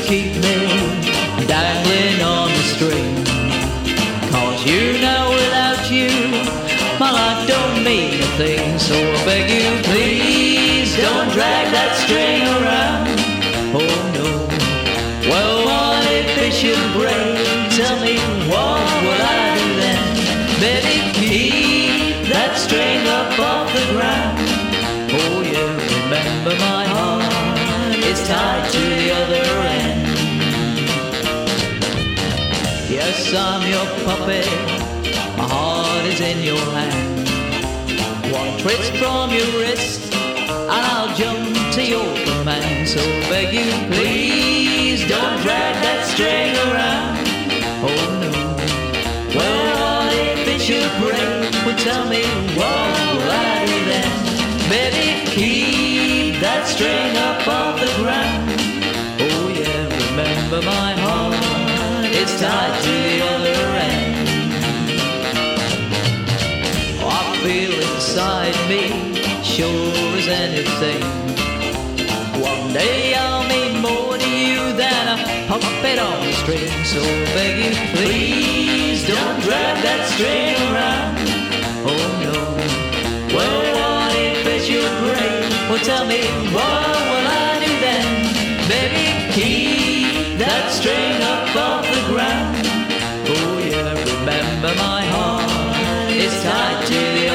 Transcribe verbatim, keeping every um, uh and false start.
keep me dangling on the string. Cause you know without you my life don't mean a thing. So I beg you, please don't drag that string around. Oh no. Well, what if it should break? Tell me, what will I do then? Baby, keep that string up off the ground. Oh yeah, remember my heart is tied to the other end. Yes, I'm your puppet, my heart is in your hand. One twist from your wrist and I'll jump to your command. So beg you, please don't drag that string around. Oh no. Well, what if it should break? Well, tell me, what will I do then? Baby, keep that string up off the ground. Oh yeah, remember my heart is tied to the other end. Oh, I feel inside me, sure as anything. One day I'll mean more to you than a puppet on a string. So beg you, please don't drag that string around. Oh no. Well, what if it should break? Well, tell me, what will I do then? Baby, keep that string up off the ground. Oh yeah, remember my heart is tied to the